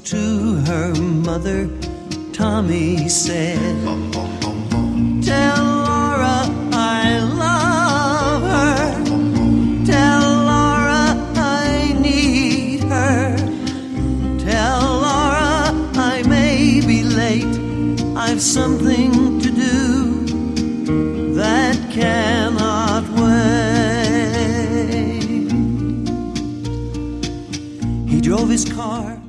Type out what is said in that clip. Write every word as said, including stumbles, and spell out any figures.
to her mother, Tommy said, "Tell Laura I love her. Tell Laura I need her. Tell Laura I may be late. I've something to do that cannot wait." He drove his car